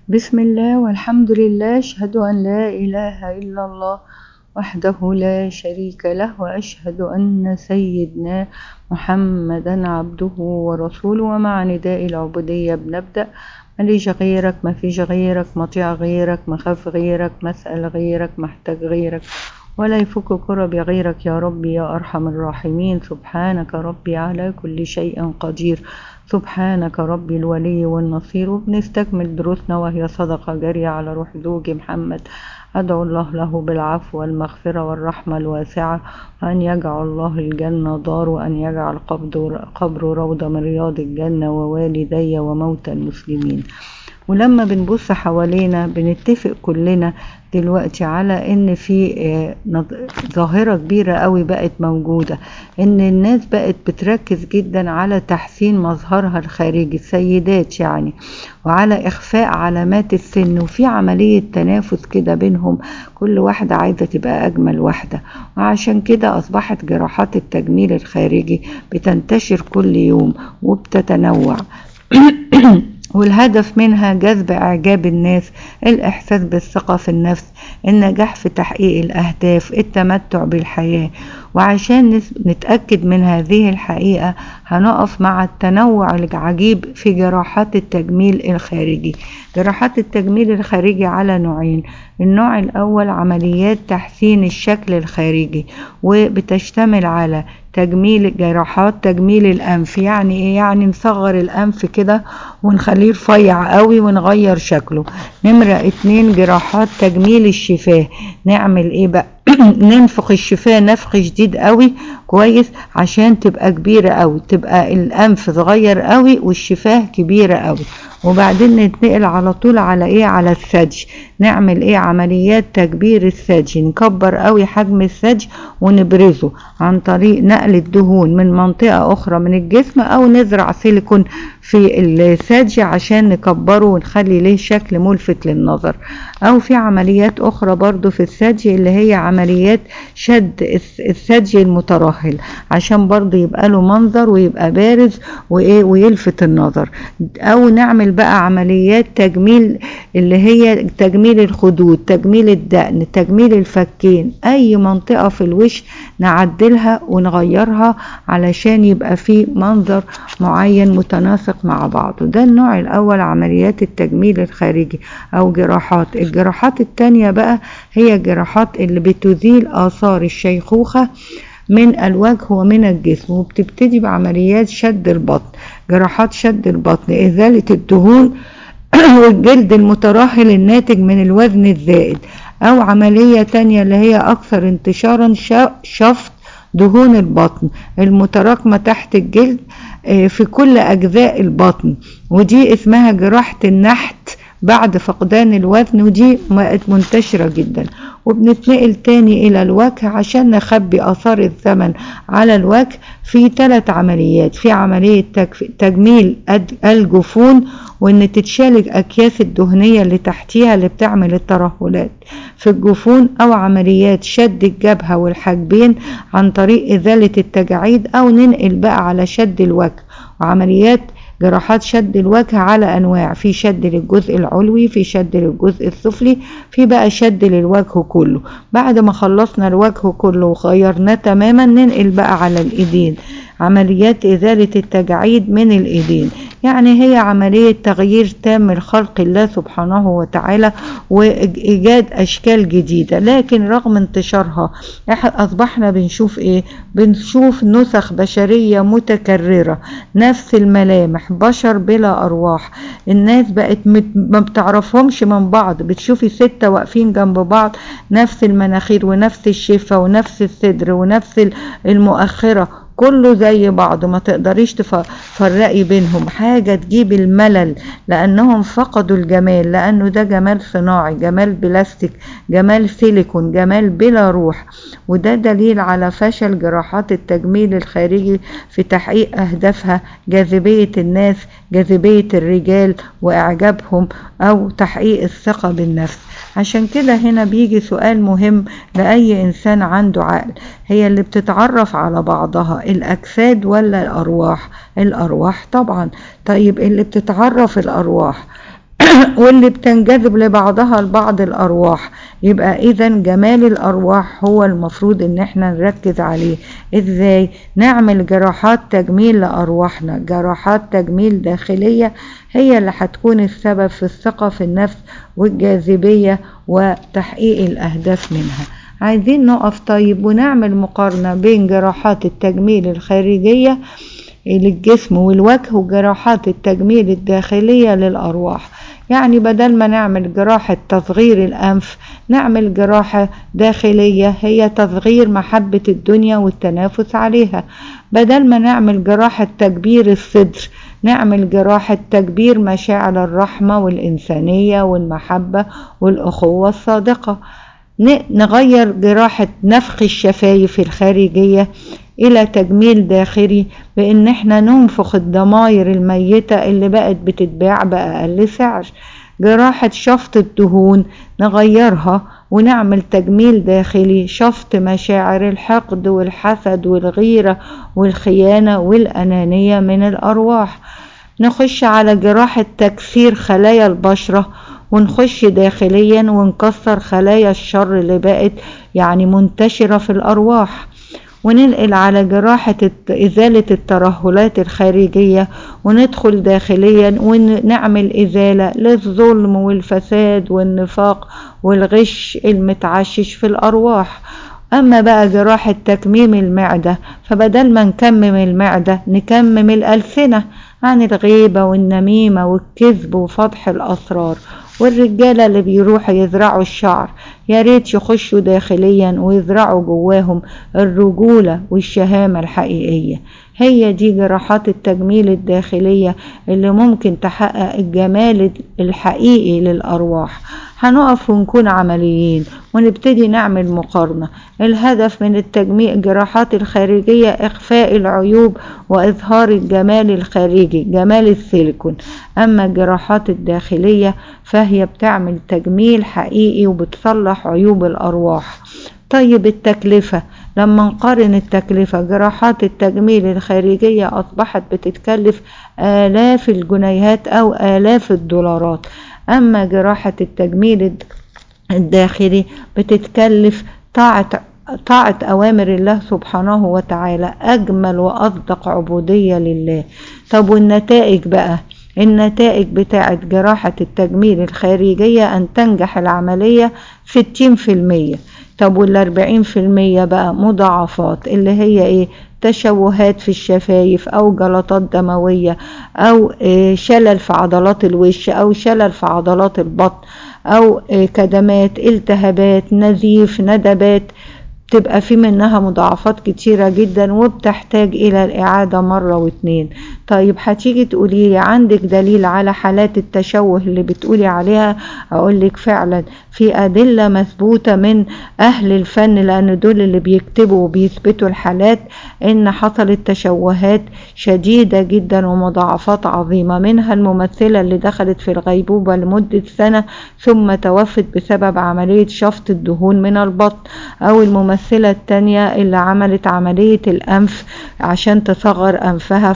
بسم الله والحمد لله، أشهد أن لا إله إلا الله وحده لا شريك له، وأشهد أن سيدنا محمدا عبده ورسوله. ومع نداء العبودية بنبدأ: ماليش غيرك، ما فيش غيرك، مطيع غيرك، مخاف غيرك، مسأل غيرك، محتاج غيرك، ولا يفك كرب غيرك يا ربي يا أرحم الراحمين. سبحانك ربي على كل شيء قدير، سبحانك ربي الولي والنصير. وبنستكمل دروسنا وهي صدقة جارية على روح زوجي محمد. أدعو الله له بالعفو والمغفرة والرحمة الواسعة، وأن يجعل الله الجنة دار، وأن يجعل قبره روضة من رياض الجنة، ووالدي وموتى المسلمين. ولما بنبص حوالينا بنتفق كلنا دلوقتي على ان في ظاهرة كبيرة قوي بقت موجودة، ان الناس بقت بتركز جدا على تحسين مظهرها الخارجي، السيدات يعني، وعلى اخفاء علامات السن، وفي عملية تنافس كده بينهم، كل واحدة عايزة تبقى اجمل واحدة. وعشان كده اصبحت جراحات التجميل الخارجي بتنتشر كل يوم وبتتنوع والهدف منها جذب إعجاب الناس، الإحساس بالثقة في النفس، النجاح في تحقيق الأهداف، التمتع بالحياة. وعشان نتأكد من هذه الحقيقة هنقف مع التنوع العجيب في جراحات التجميل الخارجي. جراحات التجميل الخارجي على نوعين: النوع الأول عمليات تحسين الشكل الخارجي، وبتشتمل على جراحات تجميل الأنف. يعني إيه؟ يعني نصغر الأنف كده ونخليه رفيع قوي ونغير شكله. نمرة 2 جراحات تجميل الشفاه. نعمل ايه بقى؟ ننفخ الشفاه نفخ شديد قوي كويس عشان تبقى كبيرة قوي، تبقى الأنف صغير قوي والشفاه كبيرة قوي. وبعدين نتنقل على طول على ايه؟ على الثدي. نعمل ايه؟ عمليات تكبير الثدي، نكبر قوي حجم الثدي ونبرزه عن طريق نقل الدهون من منطقة اخرى من الجسم، او نزرع سيليكون في الثدي عشان نكبره ونخلي له شكل ملفت للنظر. او في عمليات اخرى برضو في الثدي اللي هي عمليات شد الثدي المترهل، عشان برضو يبقى له منظر ويبقى بارز وايه ويلفت النظر. او نعمل بقى عمليات تجميل اللي هي تجميل الخدود، تجميل الدقن، تجميل الفكين، اي منطقة في الوش نعدلها ونغيرها علشان يبقى فيه منظر معين متناسق مع بعضه. ده النوع الاول، عمليات التجميل الخارجي او جراحات. الجراحات التانية بقى هي جراحات اللي بتزيل اثار الشيخوخة من الوجه ومن الجسم، وبتبتدي بعمليات شد البطن، جراحات شد البطن، ازالة الدهون والجلد المترهل الناتج من الوزن الزائد. او عملية تانية اللي هي اكثر انتشارا، شفط دهون البطن المتراكمة تحت الجلد في كل اجزاء البطن، ودي اسمها جراحة النحت بعد فقدان الوزن، ودي بقت منتشرة جدا. وبنتنقل تاني الى الوجه عشان نخبي اثار الزمن على الوجه في 3 عمليات: في عملية تجميل الجفون، وان تتشال الاكياس الدهنية اللي تحتيها اللي بتعمل الترهلات في الجفون، او عمليات شد الجبهة والحاجبين عن طريق ازالة التجاعيد، او ننقل بقى على شد الوجه. وعمليات جراحات شد الوجه على انواع: في شد للجزء العلوي، في شد للجزء السفلي، في بقى شد للوجه كله. بعد ما خلصنا الوجه كله وغيرناه تماما ننقل بقى على الايدين، عمليات ازالة التجاعيد من الايدين. يعني هي عملية تغيير تام لخلق الله سبحانه وتعالى وايجاد اشكال جديدة. لكن رغم انتشارها اصبحنا بنشوف ايه؟ بنشوف نسخ بشرية متكررة، نفس الملامح، بشر بلا ارواح. الناس بقت ما بتعرفهمش من بعض، بتشوفي 6 واقفين جنب بعض، نفس المناخير ونفس الشفة ونفس الصدر ونفس المؤخرة، كله زي بعض، ما تقدريش تفرقي بينهم. حاجة تجيب الملل، لأنهم فقدوا الجمال، لأنه ده جمال صناعي، جمال بلاستيك، جمال سيليكون، جمال بلا روح. وده دليل على فشل جراحات التجميل الخارجي في تحقيق أهدافها: جاذبية الناس، جاذبية الرجال وإعجابهم، أو تحقيق الثقة بالنفس. عشان كده هنا بيجي سؤال مهم لأي إنسان عنده عقل: هي اللي بتتعرف على بعضها الأجساد ولا الأرواح؟ الأرواح طبعا. طيب اللي بتتعرف الأرواح واللي بتنجذب لبعضها البعض الأرواح. يبقى إذا جمال الأرواح هو المفروض إن احنا نركز عليه. إزاي؟ نعمل جراحات تجميل لأرواحنا، جراحات تجميل داخلية هي اللي هتكون السبب في الثقة في النفس والجاذبية وتحقيق الأهداف منها. عايزين نقف طيب ونعمل مقارنة بين جراحات التجميل الخارجية للجسم والوجه وجراحات التجميل الداخلية للأرواح. يعني بدل ما نعمل جراحة تصغير الأنف نعمل جراحة داخلية هي تصغير محبة الدنيا والتنافس عليها. بدل ما نعمل جراحة تكبير الصدر نعمل جراحة تكبير مشاعر الرحمة والإنسانية والمحبة والأخوة الصادقة. نغير جراحة نفخ الشفايف الخارجية إلى تجميل داخلي بإن احنا ننفخ الضماير الميتة اللي بقت بتتباع بأقل سعر. جراحة شفط الدهون نغيرها ونعمل تجميل داخلي، شفط مشاعر الحقد والحسد والغيرة والخيانة والأنانية من الأرواح. نخش على جراحة تكسير خلايا البشرة ونخش داخليا ونكسر خلايا الشر اللي بقت يعني منتشرة في الأرواح. وننقل على جراحة إزالة الترهلات الخارجية وندخل داخليا ونعمل إزالة للظلم والفساد والنفاق والغش المتعشش في الأرواح. أما بقى جراحة تكميم المعدة فبدل ما نكمم المعدة نكمم الألسنة عن الغيبة والنميمة والكذب وفضح الأسرار. والرجالة اللي بيروحوا يزرعوا الشعر يا ريت يخشوا داخليا ويزرعوا جواهم الرجولة والشهامة الحقيقية. هي دي جراحات التجميل الداخلية اللي ممكن تحقق الجمال الحقيقي للأرواح. هنقف ونكون عمليين ونبتدي نعمل مقارنة. الهدف من التجميل جراحات الخارجية إخفاء العيوب وإظهار الجمال الخارجي، جمال السيليكون. أما الجراحات الداخلية فهي بتعمل تجميل حقيقي وبتصلح عيوب الأرواح. طيب التكلفة، لما نقارن التكلفة جراحات التجميل الخارجية أصبحت بتتكلف آلاف الجنيهات أو آلاف الدولارات. أما جراحة التجميل الداخلي بتتكلف طاعة أوامر الله سبحانه وتعالى، أجمل وأصدق عبودية لله. طب والنتائج بقى؟ النتائج بتاعة جراحة التجميل الخارجية أن تنجح العملية 60%. طب وال40% بقى مضاعفات اللي هي إيه؟ تشوهات في الشفايف أو جلطات دموية أو شلل في عضلات الوش أو شلل في عضلات البطن أو كدمات، التهابات، نزيف، ندبات. تبقى في منها مضاعفات كتيرة جدا وبتحتاج إلى الإعادة مرة واتنين. طيب هتيجي تقولي لي عندك دليل على حالات التشوه اللي بتقولي عليها؟ أقولك فعلا في أدلة مثبوتة من أهل الفن، لأن دول اللي بيكتبوا وبيثبتوا الحالات إن حصلت تشوهات شديدة جدا ومضاعفات عظيمة. منها الممثلة اللي دخلت في الغيبوبة لمدة سنة ثم توفت بسبب عملية شفط الدهون من البطن، أو الممثلة التانية اللي عملت عملية الأنف عشان تصغر أنفها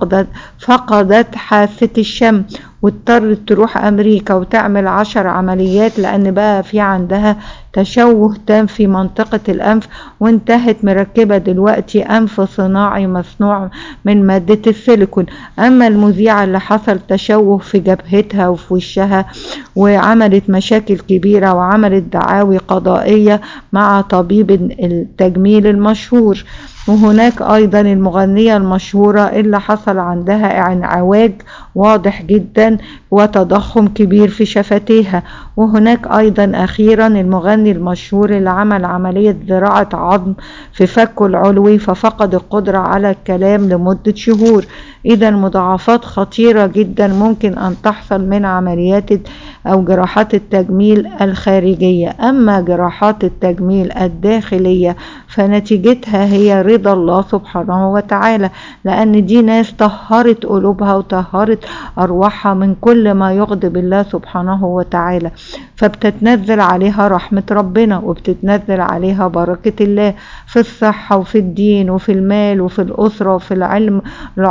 فقدت حاسة الشم واضطرت تروح أمريكا وتعمل 10 عمليات لأن بقى في عندها تشوه تام في منطقة الأنف، وانتهت مركبة دلوقتي أنف صناعي مصنوع من مادة السيليكون. أما المذيعة اللي حصل تشوه في جبهتها وفي وشها وعملت مشاكل كبيرة وعملت دعاوي قضائية مع طبيب التجميل المشهور. وهناك أيضا المغنية المشهورة اللي حصل عندها انعواج واضح جدا وتضخم كبير في شفتيها. وهناك أيضا أخيرا المغني المشهور اللي عمل عملية زراعة عظم في فكه العلوي ففقد القدرة على الكلام لمدة شهور. إذا مضاعفات خطيرة جدا ممكن أن تحصل من عمليات أو جراحات التجميل الخارجية. أما جراحات التجميل الداخلية فنتيجتها هي رضا الله سبحانه وتعالى، لأن دي ناس طهرت قلوبها وطهرت أرواحها من كل ما يغضب الله سبحانه وتعالى، فبتتنزل عليها رحمة ربنا وبتتنزل عليها بركة الله في الصحة وفي الدين وفي المال وفي الأسرة وفي العلم العمر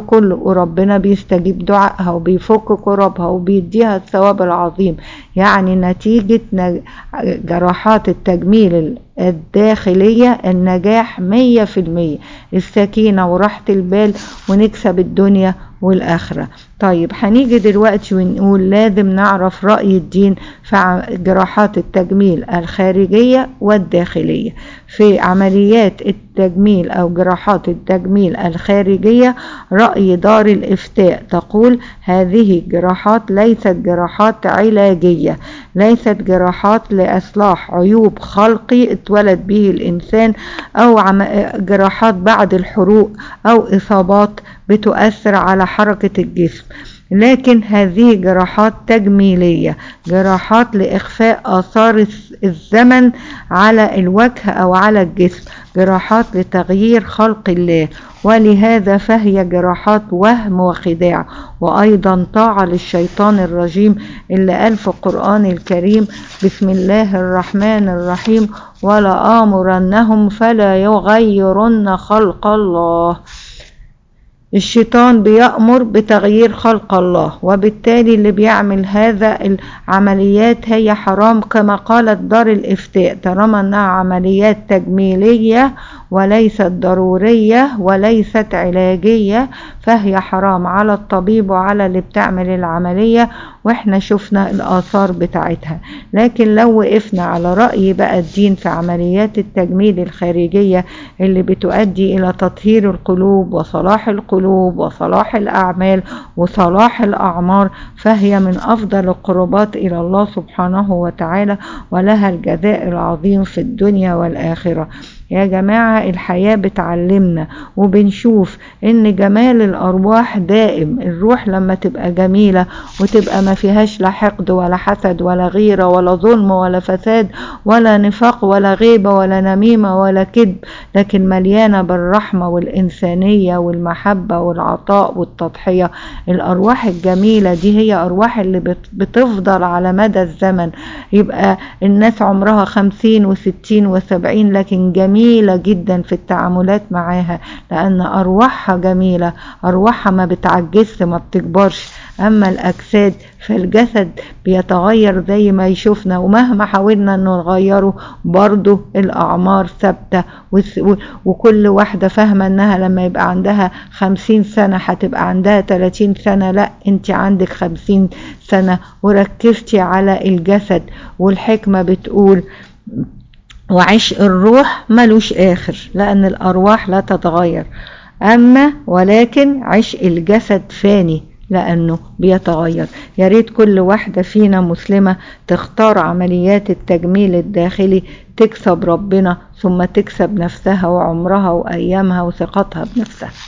كله، وربنا بيستجيب دعائها وبيفك كربها وبيديها الثواب العظيم. يعني نتيجة جراحات التجميل الداخلية النجاح 100%، السكينة وراحة البال، ونكسب الدنيا والآخرة. طيب هنيجي دلوقتي ونقول لازم نعرف رأي الدين في جراحات التجميل الخارجية والداخلية. في عمليات التجميل أو جراحات التجميل الخارجية رأي دار الإفتاء تقول هذه الجراحات ليست جراحات علاجية، ليست جراحات لإصلاح عيوب خلقي اتولد به الإنسان، أو جراحات بعد الحروق أو إصابات بتؤثر على حركة الجسم، لكن هذه جراحات تجميلية، جراحات لإخفاء آثار الزمن على الوجه أو على الجسم، جراحات لتغيير خلق الله، ولهذا فهي جراحات وهم وخداع، وأيضا طاعة للشيطان الرجيم اللي قال في القرآن الكريم بسم الله الرحمن الرحيم ولا آمرنهم فلا يغيرن خلق الله. الشيطان بيأمر بتغيير خلق الله، وبالتالي اللي بيعمل هذا العمليات هي حرام كما قالت دار الإفتاء، طالما انها عمليات تجميلية وليست ضرورية وليست علاجية فهي حرام على الطبيب وعلى اللي بتعمل العملية، واحنا شفنا الآثار بتاعتها. لكن لو وقفنا على رأي بقى الدين في عمليات التجميل الخارجية اللي بتؤدي إلى تطهير القلوب وصلاح القلوب وصلاح الأعمال وصلاح الأعمار، فهي من أفضل القربات إلى الله سبحانه وتعالى، ولها الجزاء العظيم في الدنيا والآخرة. يا جماعة الحياة بتعلمنا وبنشوف ان جمال الارواح دائم. الروح لما تبقى جميلة وتبقى ما فيهاش لا حقد ولا حسد ولا غيرة ولا ظلم ولا فساد ولا نفاق ولا غيبة ولا نميمة ولا كذب، لكن مليانة بالرحمة والإنسانية والمحبة والعطاء والتضحية، الأرواح الجميلة دي هي أرواح اللي بتفضل على مدى الزمن. يبقى الناس عمرها 50 و60 و70 لكن جميلة جدا في التعاملات معاها، لأن أرواحها جميلة، أرواحها ما بتعجزش ما بتكبرش. أما الأجساد فالجسد بيتغير زي ما يشوفنا، ومهما حاولنا أنه نغيره برضو الأعمار ثابتة، وكل واحدة فاهمة أنها لما يبقى عندها 50 سنة هتبقى عندها 30 سنة، لا انت عندك 50 سنة وركزتي على الجسد. والحكمة بتقول وعشق الروح ملوش آخر، لأن الأرواح لا تتغير، ولكن عشق الجسد فاني لأنه بيتغير. يا ريت كل واحدة فينا مسلمة تختار عمليات التجميل الداخلي تكسب ربنا ثم تكسب نفسها وعمرها وأيامها وثقتها بنفسها.